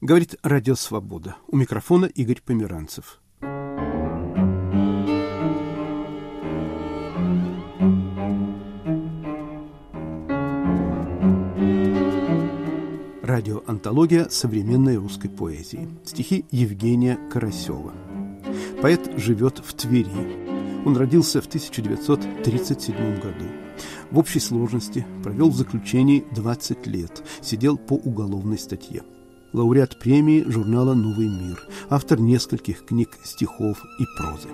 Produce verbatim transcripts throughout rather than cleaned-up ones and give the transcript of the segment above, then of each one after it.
Говорит Радио Свобода. У микрофона Игорь Померанцев. Радиоантология современной русской поэзии. Стихи Евгения Карасева. Поэт живет в Твери. Он родился в тысяча девятьсот тридцать седьмом году. В общей сложности провел в заключении двадцать лет, сидел по уголовной статье. Лауреат премии журнала «Новый мир», автор нескольких книг стихов и прозы.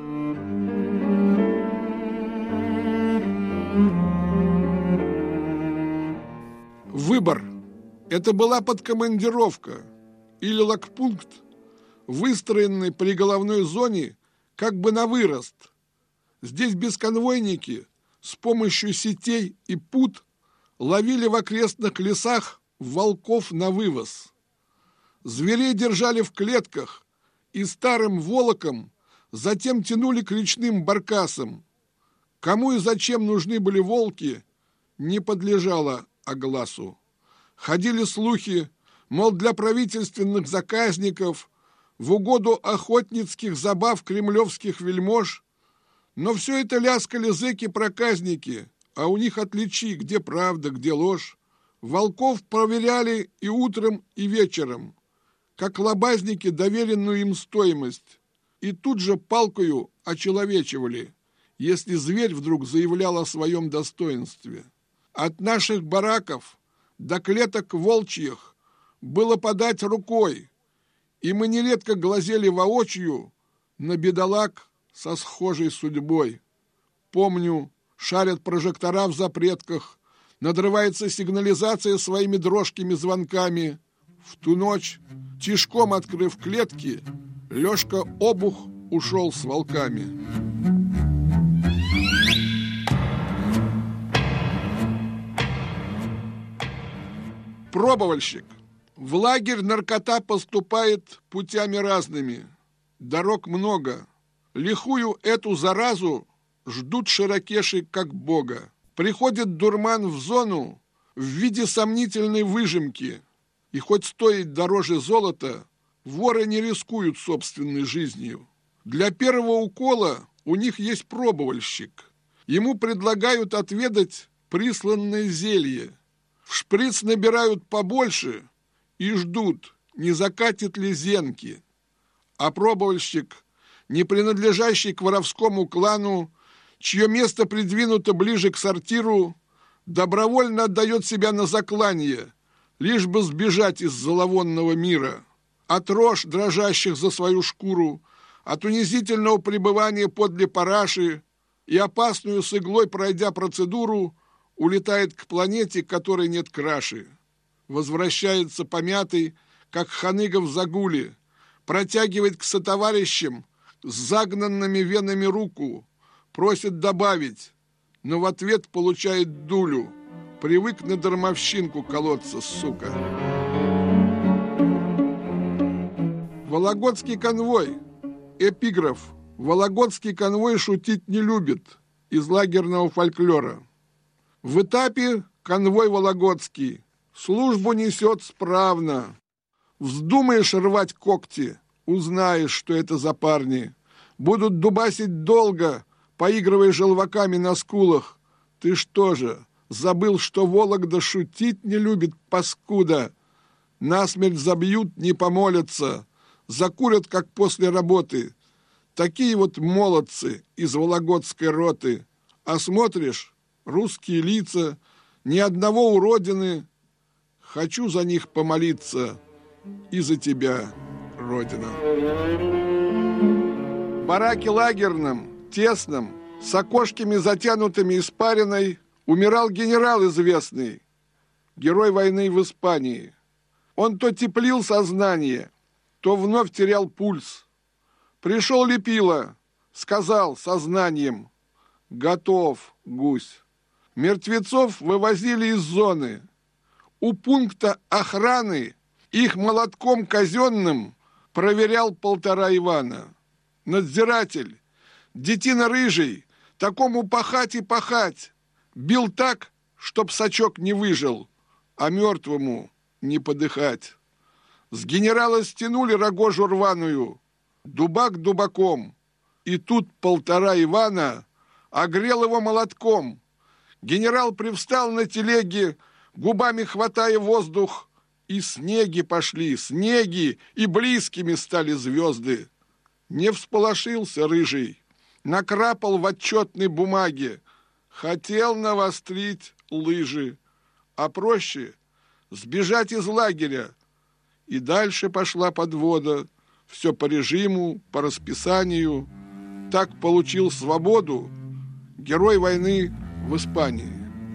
Выбор. Это была подкомандировка или лагпункт, выстроенный при головной зоне как бы на вырост. Здесь бесконвойники с помощью сетей и пут ловили в окрестных лесах волков на вывоз. Зверей держали в клетках и старым волоком затем тянули к речным баркасам. Кому и зачем нужны были волки, не подлежало огласу. Ходили слухи, мол, для правительственных заказников, в угоду охотницких забав кремлевских вельмож, но все это ляскали зэки-проказники, а у них отличи, где правда, где ложь. Волков проверяли и утром, и вечером, как лобазники доверенную им стоимость, и тут же палкою очеловечивали, если зверь вдруг заявлял о своем достоинстве. От наших бараков до клеток волчьих было подать рукой, и мы нередко глазели воочию на бедолаг со схожей судьбой. Помню, шарят прожектора в запретках, надрывается сигнализация своими дрожкими звонками. В ту ночь, тишком открыв клетки, Лёшка Обух ушел с волками. Пробовальщик. В лагерь наркота поступает путями разными. Дорог много. Лихую эту заразу ждут широкеши как бога. Приходит дурман в зону в виде сомнительной выжимки. И хоть стоит дороже золота, воры не рискуют собственной жизнью. Для первого укола у них есть пробовальщик. Ему предлагают отведать присланное зелье. В шприц набирают побольше и ждут, не закатит ли зенки. А пробовальщик, не принадлежащий к воровскому клану, чье место придвинуто ближе к сортиру, добровольно отдает себя на закланье, лишь бы сбежать из зловонного мира. От рож, дрожащих за свою шкуру, от унизительного пребывания подле параши и опасную с иглой пройдя процедуру, улетает к планете, которой нет краши. Возвращается помятый, как ханыга в загуле, протягивает к сотоварищам с загнанными венами руку, просит добавить, но в ответ получает дулю. Привык на дармовщинку колоться, сука. Вологодский конвой. Эпиграф. Вологодский конвой шутить не любит. Из лагерного фольклора. В этапе конвой вологодский. Службу несет справно. Вздумаешь рвать когти, узнаешь, что это за парни. Будут дубасить долго, поигрывая желваками на скулах. Ты что же, забыл, что Вологда шутить не любит, паскуда? Насмерть забьют, не помолятся, закурят, как после работы. Такие вот молодцы из вологодской роты. А смотришь, русские лица, ни одного уродины. Хочу за них помолиться и за тебя, Родина. В бараке лагерном, тесном, с окошками затянутыми испариной, умирал генерал известный, герой войны в Испании. Он то теплил сознание, то вновь терял пульс. Пришел Лепила, сказал сознанием: готов, гусь. Мертвецов вывозили из зоны. У пункта охраны их молотком казенным проверял полтора Ивана. Надзиратель, детина рыжий, такому пахать и пахать, бил так, чтоб сачок не выжил, а мертвому не подыхать. С генерала стянули рогожу рваную, дубак дубаком, и тут полтора Ивана огрел его молотком. Генерал привстал на телеге, губами хватая воздух, и снеги пошли, снеги, и близкими стали звезды. Не всполошился рыжий, накрапал в отчетной бумаге, хотел навострить лыжи, а проще сбежать из лагеря. И дальше пошла подвода, все по режиму, по расписанию. Так получил свободу герой войны в Испании.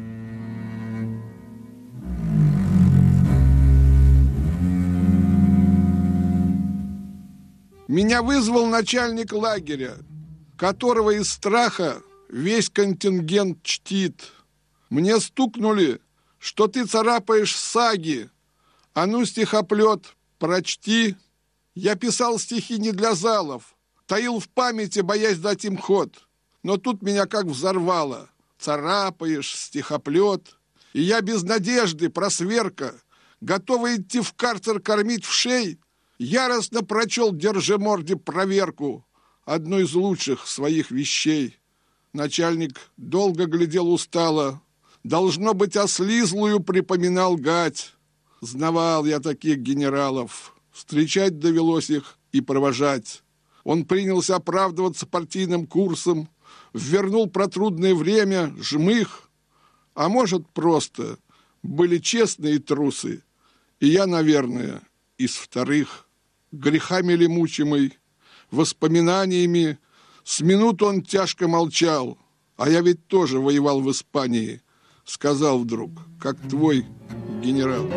Меня вызвал начальник лагеря, которого из страха весь контингент чтит. Мне стукнули, что ты царапаешь саги, а ну стихоплет прочти. Я писал стихи не для залов, таил в памяти, боясь дать им ход. Но тут меня как взорвало. Царапаешь, стихоплет. И я без надежды, просверка, готовый идти в карцер кормить вшей, яростно прочел Держиморде проверку, одну из лучших своих вещей. Начальник долго глядел устало, должно быть, ослизлую припоминал гать. Знавал я таких генералов, встречать довелось их и провожать. Он принялся оправдываться партийным курсом, ввернул про трудное время жмых, а может, просто были честные трусы, и я, наверное, из вторых. Грехами ли мучимый, воспоминаниями, с минуту он тяжко молчал, а я ведь тоже воевал в Испании, сказал вдруг, как твой генерал.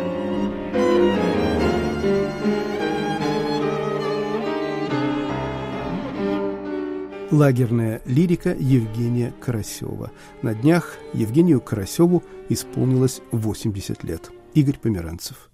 Лагерная лирика Евгения Карасева. На днях Евгению Карасеву исполнилось восемьдесят лет. Игорь Померанцев.